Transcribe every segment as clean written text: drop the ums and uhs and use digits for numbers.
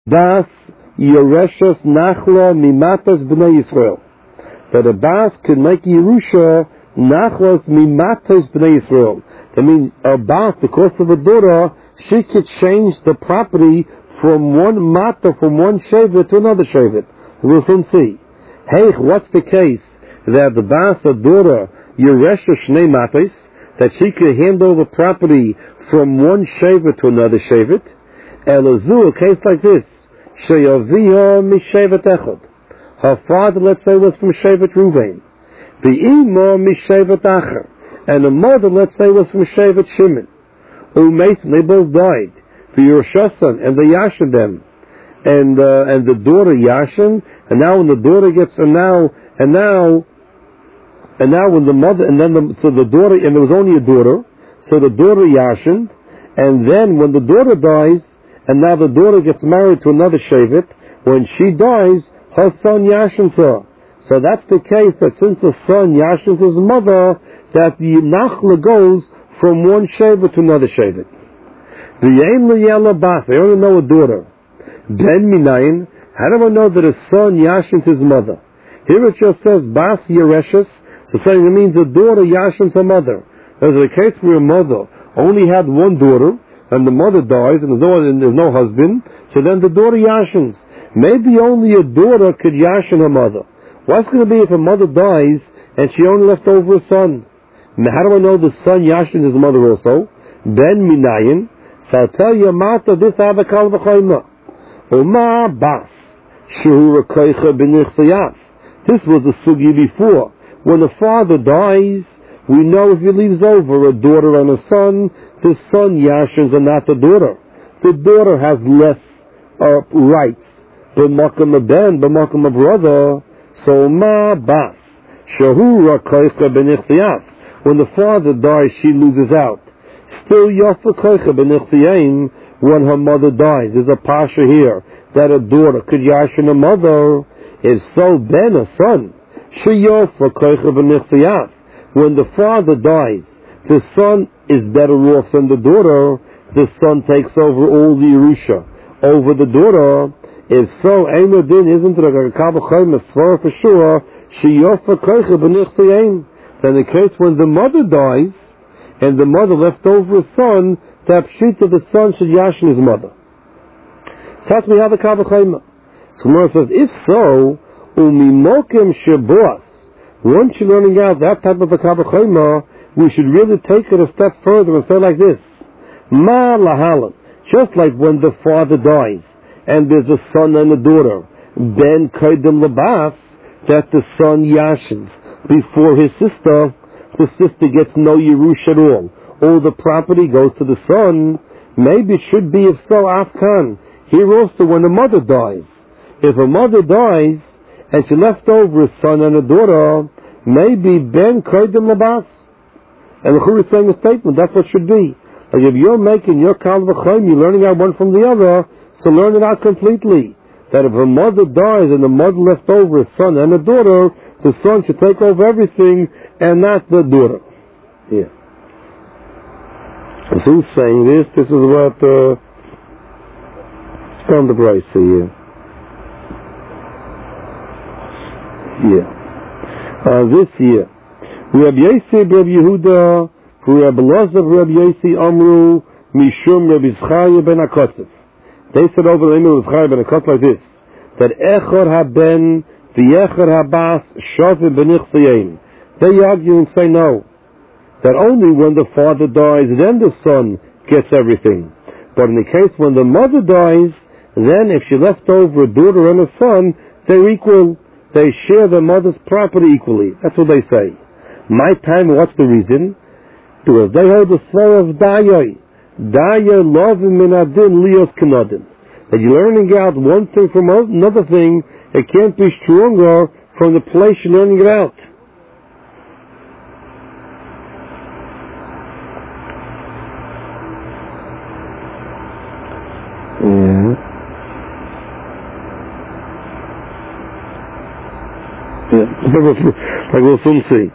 Bas Yereshus Nachla Mimatas B'nai Yisrael. That a Bas could make Yerusha Nachlas Mimatas B'nai Yisrael. That means a Bas, because of a daughter, she could change the property from one Mata, from one Shevet to another Shevet. We'll soon see. Hey, what's the case? That the Bas, a daughter, Yereshus Shnei Matas, that she could hand over property from one Shevet to another Shevet. Elazu, a case like this. Sheyaviha mishevet echad. Her father, let's say, was from Shevet Ruvain. Ve'imo mishevet acher. And the mother, let's say, was from Shevet Shimon. Umesim, they both died. Ve'yerushasan, and they yashin them. And the daughter yashin, and now when the daughter gets, and now when the mother, so the daughter, and there was only a daughter, so the daughter yashin, and then when the daughter dies, and now the daughter gets married to another Shevet, when she dies, her son yashins her. So that's the case, that since the son yashins his mother, that the Nachla goes from one Shevet to another Shevet. V'yein l'yela bas, they only know a daughter. Ben minayin, how do I know that a son yashins his mother? Here it just says, bas yereshus, so saying it means a daughter yashins her mother. There's a case where a mother only had one daughter, and the mother dies, and there's no husband, so then the daughter yashins. Maybe only a daughter could yashin her mother. What's going to be if a mother dies, and she only left over a son? How do I know the son yashins his mother also? Ben minayin, so I'll tell you, Mata, this avakal v'chayma. Uma bas, shehu rekoicha b'nichsayaf. This was a sugi before. When a father dies, we know if he leaves over a daughter and a son, the son yashins are not the daughter. The daughter has less rights. B'makam a ben, b'makam a brother. So ma bas, shehu rakoicha b'nichsayaf. When the father dies, she loses out. Still yafa koicha b'nichsayim when her mother dies. There's a pasha here that a daughter could yashin a mother. If so, ben a son. She yafa koicha b'nichsayaf. When the father dies, the son is better off than the daughter. The son takes over all the Yerusha over the daughter. If so, Eimadin isn't it a kabachayim svara for sure? She yofa koicha b'nichsayim. Then the case when the mother dies and the mother left over a son, the pshita the son should yashin his mother. So that's we have a kabachayim. So Gemara says, if so, umimokim sheboas. Once you're learning out that type of a kabachayma, we should really take it a step further and say like this: Ma lahalan. Just like when the father dies and there's a son and a daughter, ben kaidem labas, that the son yashins before his sister. The sister gets no Yerush at all the property goes to the son. Maybe it should be, if so, afkan. Here also when a mother dies. If a mother dies and she left over a son and a daughter, maybe ben kaidem labas. And the Chur is saying a statement, that's what should be. Like if you're making your kal v'chayim, you're learning out one from the other, so learn it out completely. That if a mother dies and the mother left over a son and a daughter, the son should take over everything and not the daughter. Yeah. So who's saying this? This is what Stam the Bryce here. Yeah. This year. Rabbi Yossi, Rabbi Yehuda, Rabbi Elazar, Rabbi Yossi, Amru, Mishum, Rabbi Zchariah ben Akotzev. They said over the name of Zchariah ben Akotzev like this, that Echor haben, v'Echor habas, Shavim b'nichsayim. They argue and say no, that only when the father dies, then the son gets everything. But in the case when the mother dies, then if she left over a daughter and a son, they're equal. They share the mother's property equally. That's what they say. My time, what's the reason? Because they heard the svara of Dayai. Dayai lovim min adin lios kanadin. That you're learning out one thing from another thing, it can't be stronger from the place you're learning it out. Like we'll soon see.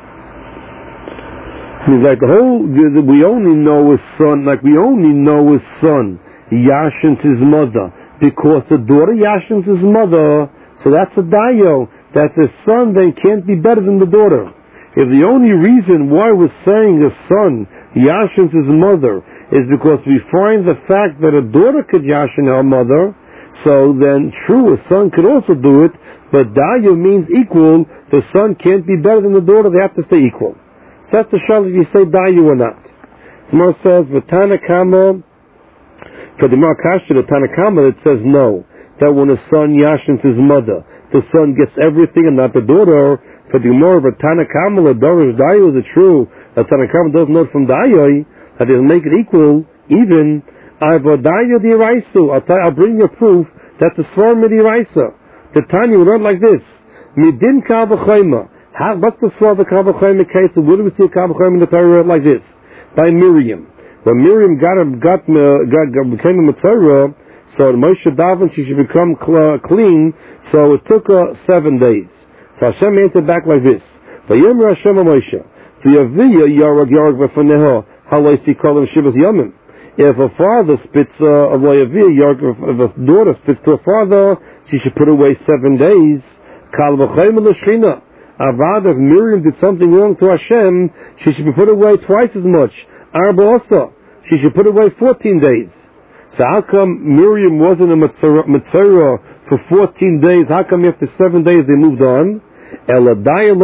He's like we only know his son, like we only know his son yashins his mother because the daughter yashins his mother, so that's a dayo, that the son then can't be better than the daughter. If the only reason why we're saying a son yashins his mother is because we find the fact that a daughter could yashin her mother, so then true, a son could also do it, but dayo means equal, the son can't be better than the daughter, they have to stay equal. So that's the shal if you say dayo or not. Smar says, V'tana kama, for the Markashta, the Tanakama, it says no, that when a son yashins his mother, the son gets everything and not the daughter. For the more of a Tanakama, the Dorish Dayo, is it true that Tanakama doesn't know from Dayo, that they'll make it equal, even, Dayo di Raisu, I'll bring you proof that the Svarim di Raisa, the Tanya will learn like this, Midin Kavachayma, what's the Svar of the Kavachayma case, where do we see a Kavachayma in the Torah like this? By Miriam. When Miriam became a Mitzvah, so Moshe davened she should become clean, so it took her 7 days. So Hashem answered back like this: Vayomer Hashem Moshe, V'yaviya Yarag V'faneho, Halaisi Kolam Shivas Yomim. If a father spits if a daughter spits to a father, she should put away 7 days. Kal v'chayim l'shchina. Avad, if Miriam did something wrong to Hashem, she should be put away twice as much. Arba also, she should put away 14 days. So how come Miriam wasn't a Mitzvah for 14 days? How come after 7 days they moved on? Like you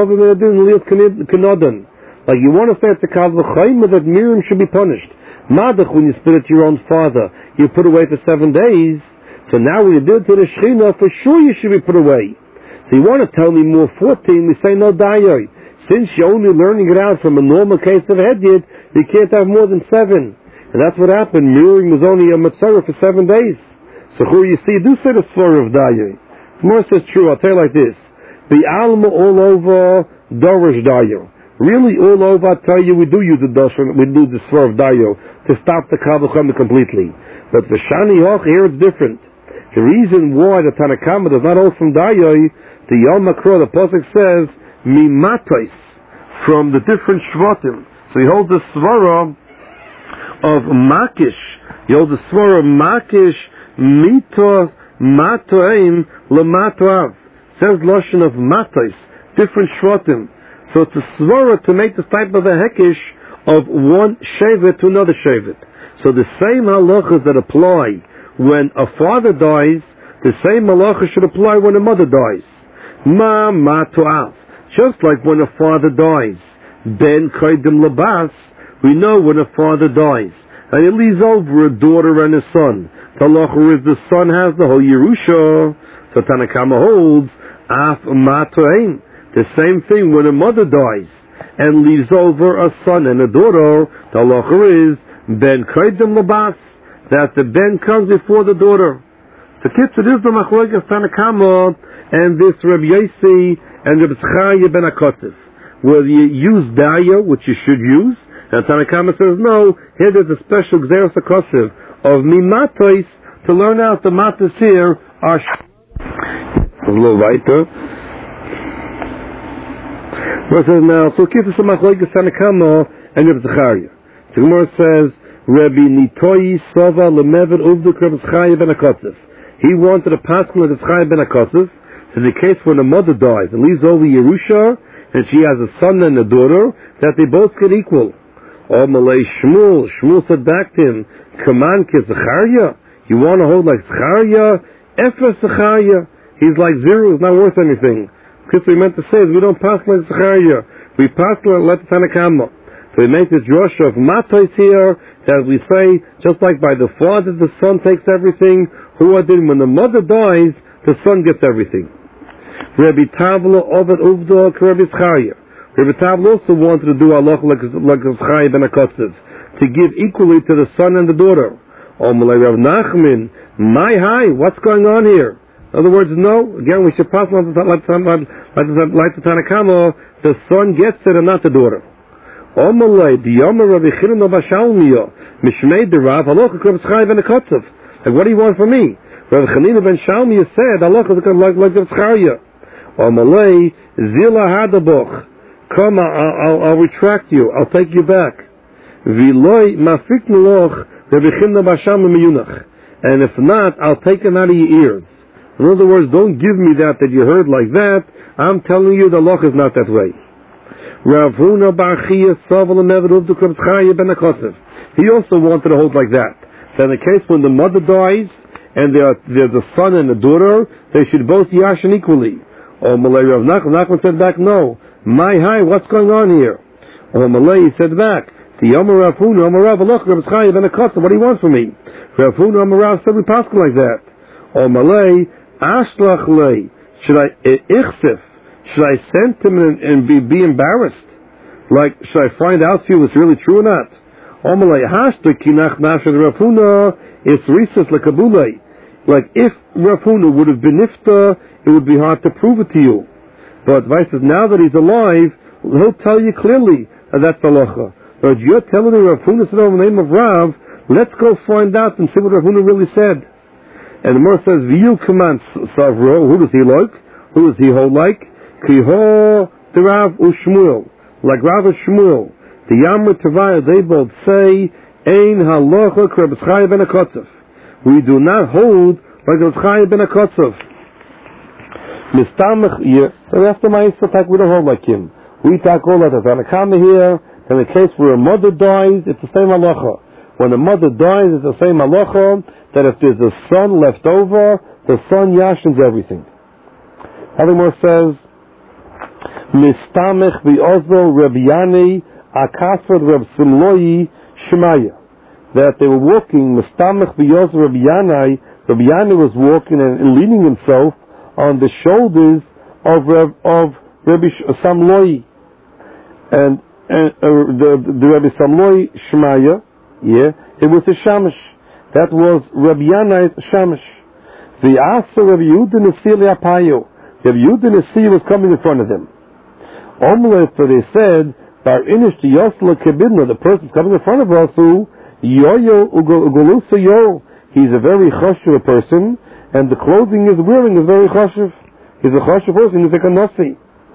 want to say it's a kal v'chayim that Miriam should be punished. Madach, when you spit at your own father, you put away for 7 days. So now when you do it to the Shechina, for sure you should be put away. So you want to tell me more 14, we say no dayo. Since you're only learning it out from a normal case of hedyot, you can't have more than 7. And that's what happened. Miriam was only a Matzorah for 7 days. So who you see, do say the Svar of dayo. Smar says true, I'll tell you like this. The Alma all over Dorish dayo. Really all over, I tell you, we do use the Doshon, we do the Svar of dayo to stop the Kavacham completely. But for Shani Hoch, here it's different. The reason why the Tanakama does not hold from dayo, the Yom Makro, the Pasuk says, Mimatos, from the different Shvatim. So he holds the Svara of Makish. He holds the Svara of Makish, Mitos, Matoim, Lamatoav. Says Lashon of Matos, different Shvatim. So it's a Svara to make the type of a Hekish of one Shevet to another Shevet. So the same halachas that apply when a father dies, the same halacha should apply when a mother dies. Ma'tu'af. Just like when a father dies, ben kaidim labas, we know when a father dies, and it leaves over a daughter and a son. The halacha is the son has the whole Yerusha. So Tanakama holds af ma'tu'ain. The same thing when a mother dies and leaves over a son and a daughter. The halacha is ben kaidim labas, that the ben comes before the daughter. So kids, it is the machlokes Tanakama and this Rabbi Yossi and Rabbi Tzchaya ben Akotzev, whether you use Daya, which you should use, and Tanakama says no. Here there's a special Gzeros Akotzev of Mimatos to learn out the matas here are. A little weiter. Where it says now, so kids, it's the machlokes Tanakama and Rabbi Tzchaya. So Gemara says Rabbi Nitoyi Sova Lemevet Uvduk Rabbi Tzchaya ben Akotzev. He wanted a pasuk of Tzchaya ben Akotzev. In the case when a mother dies and leaves over Yerusha, and she has a son and a daughter, that they both get equal. Or Malay Shmuel said back to him, Kaman ke Zechariah? You want to hold like Zechariah? Efer Zechariah. He's like 0, he's not worth anything. Because we meant to say is we don't pass like Zechariah. We pass like the Tanakama. So we make this drasha of Matos here, that we say, just like by the father the son takes everything, when the mother dies, the son gets everything. Rabbi Tavla Ovid Uvda Rabbi Zechariah. Rabbi Tavla also wanted to do halacha like Zechariah ben Akotzev, to give equally to the son and the daughter. Omalei Rav Nachman, my high, what's going on here? In other words, no. Again, we should pass on like the Tanakama, the son gets it and not the daughter. Omalei Diyama Rabbi Chirin Bashalmiya Mishmei Derav halacha Rabbi Zechariah ben Akotzev. Like, what do you want from me? Rabbi Chanina ben Shalmiya said, halacha like the Zechariah. Omalei Zila Hadaboch. Come, I'll retract you. I'll take you back. V'loi mafik meloch Rabbi Chimna b'Sham miyunach. and if not, I'll take it out of your ears. In other words, don't give me that you heard like that. I'm telling you the halacha is not that way. Rav Huna bar Chia Saval Meveruv du Kreb Chaya ben Akosef. He also wanted to hold like that. That in the case when the mother dies and there's a son and a daughter, they should both yashin equally. Or Malay Rav Nachman said back, no. My hi, what's going on here? Or Malay said back, the Yomer Rav Huna, Yomer Rav Alach Kreb Chaya ben Akosef. What do you want from me? Rav Huna, Yomer Rav said we pass like that. Or Malay, Ashlach lei. Should I send him and be embarrassed? Like, should I find out if it's really true or not? It's recent like Kabulay. Like, if Rav Huna would have been nifta, it would be hard to prove it to you. But Vice says, now that he's alive, he'll tell you clearly that that's halacha. But you're telling me Rav Huna said over the name of Rav, let's go find out and see what Rav Huna really said. And the Gemara says, V'yu command Savro, who does he like? Who does he hold like? Kiho the Rav Ushmuel, like Rav Ushmuel. The Yamar Tavaya, they both say, Ein halacha Kreb Chaya ben Akosef. We do not hold like Kreb Chaya ben Akosef. Mistamach, so after Ma'aseh tak, we don't hold like him. We talk all that. There's a comma here. In the case where a mother dies, it's the same halacha. When a mother dies, it's the same halacha, that if there's a son left over, the son yashins everything. Having more says, Mistamech v'ozo Reb Yani akasad Reb Simloi Shemaya. That they were walking, Mistamech v'ozo Reb Yani was walking and leaning himself on the shoulders of Rabbi Samloi. And the Rabbi Samloi Shemaya, it was a shamash. That was Rabbi Yanai's shamash. The Asa Rabbi Yehuda Nasi Le'apayo. Rabbi Yehuda Nasi was coming in front of them. Omelet, so they said, Bar Inish to Yosla Kebidna, the person coming in front of us, who Yoyo Ugolusa Yo. He's a very choshev person, and the clothing he's wearing is very choshev. He's a choshev person, he's like a nasi.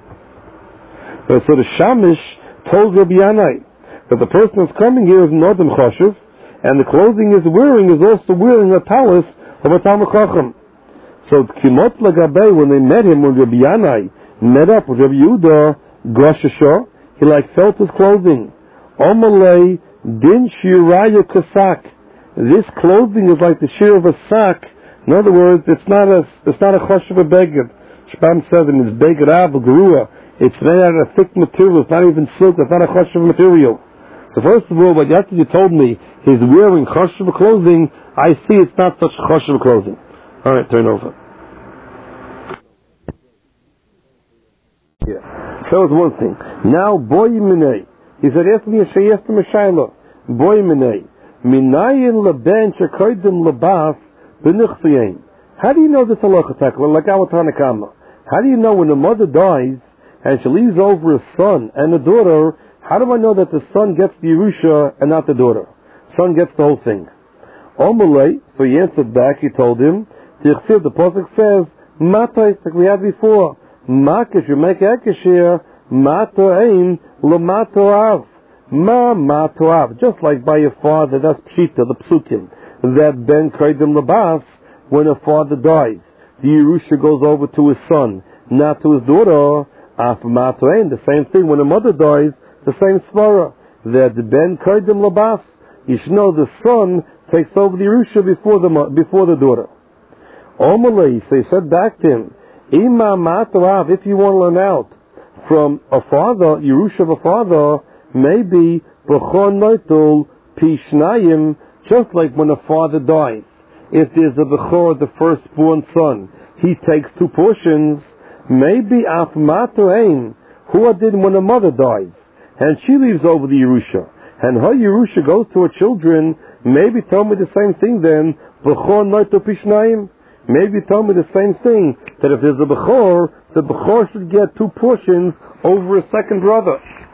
So the shamish told Rabbi Yanai that the person that's coming here is Nodem choshev, and the clothing he's wearing is also wearing a talis of a Talmud Chacham. So Kimot Lagabei, when they met him, when Rabbi Yanai met up with Rabbi Yehuda, Goshasha, he felt his clothing. Omalei din shiraya kasak. This clothing is like the shear of a sack. In other words, it's not a choshev beged. Shpam says in his beged av gerua, it's made out of thick material. It's not even silk. It's not a choshev material. So first of all, what you told me, he's wearing choshev clothing. I see it's not such choshev clothing. All right, turn over. Yeah. So that was one thing. Now, boy minay. He said, ask me a shayla. Boy minay. Minayin leben shekoidim lebas b'nichsiyin. How do you know this halacha takla? Like our Tanakama. How do you know when the mother dies and she leaves over a son and a daughter, how do I know that the son gets the Yerusha and not the daughter? Son gets the whole thing. Omalei, so he answered back, he told him, the Pasuk says, Matais, like we had before. Makish, you make Ekesh here, Mato'ain, L'mato'av. Mato'av. Just like by your father, that's Pshita, the Psukim. That Ben Kaidim Labas, when a father dies, the Yerusha goes over to his son, not to his daughter. After Mato'ain, the same thing, when a mother dies, the same Svara. That the Ben Kaidim Labas, you should know the son takes over the Yerusha before the daughter. Omalei, so he said back to him, Ima Mato'av, if you want to learn out from a father, Yerusha of a father, maybe B'chon Noitul Pishnayim, just like when a father dies. If there's a B'chor, the firstborn son, he takes 2 portions, maybe Af Mato'ain, who did when a mother dies, and she leaves over the Yerusha, and her Yerusha goes to her children, maybe tell me the same thing then, B'chon Noitul Pishnayim. Maybe tell me the same thing, that if there's a Bechor, the Bechor should get 2 portions over a second brother.